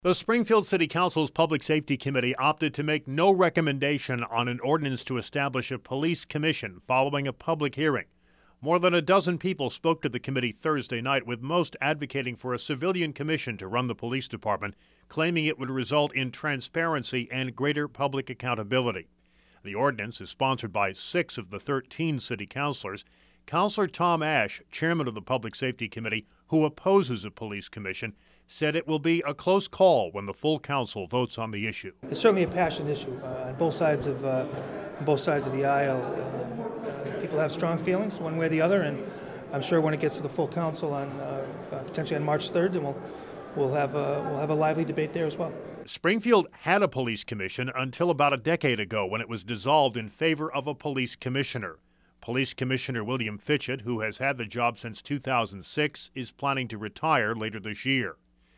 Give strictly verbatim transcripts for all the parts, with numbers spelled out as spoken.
The Springfield City Council's Public Safety Committee opted to make no recommendation on an ordinance to establish a police commission following a public hearing. More than a dozen people spoke to the committee Thursday night, with most advocating for a civilian commission to run the police department, claiming it would result in transparency and greater public accountability. The ordinance is sponsored by six of the thirteen city councilors. Councilor Tom Ash, chairman of the Public Safety Committee, who opposes a police commission, said it will be a close call when the full council votes on the issue. It's certainly a passionate issue uh, on both sides of uh, on both sides of the aisle. Uh, uh, people have strong feelings one way or the other, and I'm sure when it gets to the full council on uh, uh, potentially on March third, then we'll we'll have a, we'll have a lively debate there as well. Springfield had a police commission until about a decade ago, when it was dissolved in favor of a police commissioner. Police Commissioner William Fitchett, who has had the job since two thousand six, is planning to retire later this year.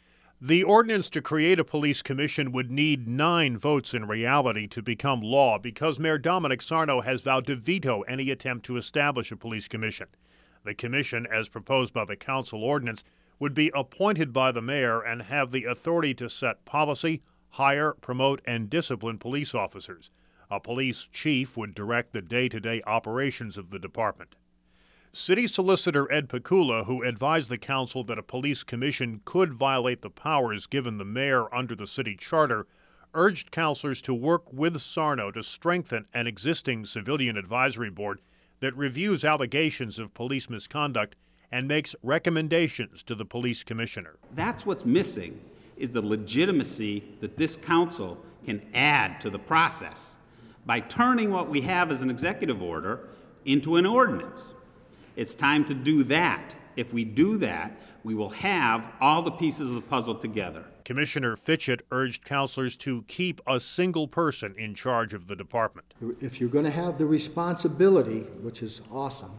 The ordinance to create a police commission would need nine votes in reality to become law, because Mayor Dominic Sarno has vowed to veto any attempt to establish a police commission. The commission, as proposed by the council ordinance, would be appointed by the mayor and have the authority to set policy, hire, promote, and discipline police officers. A police chief would direct the day-to-day operations of the department. City Solicitor Ed Pikula, who advised the council that a police commission could violate the powers given the mayor under the city charter, urged councilors to work with Sarno to strengthen an existing civilian advisory board that reviews allegations of police misconduct and makes recommendations to the police commissioner. That's what's missing, is the legitimacy that this council can add to the process by turning what we have as an executive order into an ordinance. It's time to do that. If we do that, we will have all the pieces of the puzzle together. Commissioner Fitchett urged councilors to keep a single person in charge of the department. If you're going to have the responsibility, which is awesome,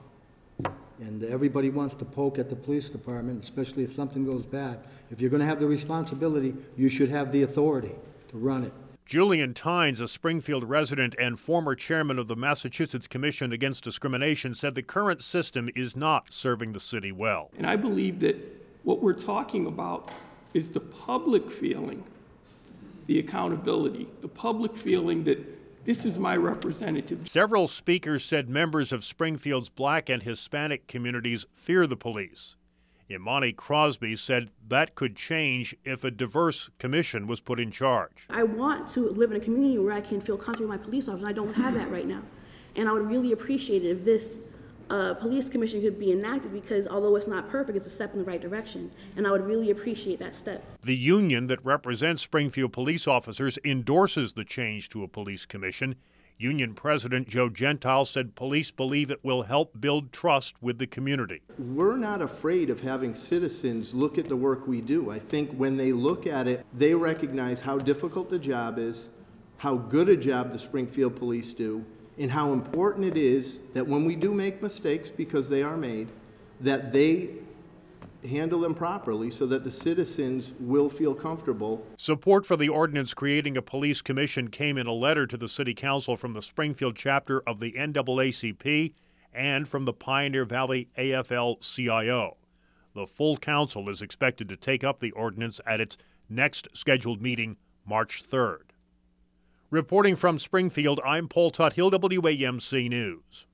and everybody wants to poke at the police department, especially if something goes bad, if you're going to have the responsibility, you should have the authority to run it. Julian Tynes, a Springfield resident and former chairman of the Massachusetts Commission Against Discrimination, said the current system is not serving the city well. And I believe that what we're talking about is the public feeling, the accountability, the public feeling that this is my representative. Several speakers said members of Springfield's Black and Hispanic communities fear the police. Imani Crosby said that could change if a diverse commission was put in charge. I want to live in a community where I can feel comfortable with my police officers. I don't have that right now. And I would really appreciate it if this uh, police commission could be enacted, because although it's not perfect, it's a step in the right direction. And I would really appreciate that step. The union that represents Springfield police officers endorses the change to a police commission. Union President Joe Gentile said police believe it will help build trust with the community. We're not afraid of having citizens look at the work we do. I think when they look at it, they recognize how difficult the job is, how good a job the Springfield police do, and how important it is that when we do make mistakes, because they are made, that they handle them properly so that the citizens will feel comfortable. Support for the ordinance creating a police commission came in a letter to the City Council from the Springfield chapter of the N double A C P and from the Pioneer Valley A F L C I O. The full council is expected to take up the ordinance at its next scheduled meeting, March third. Reporting from Springfield, I'm Paul Tuthill, W A M C News.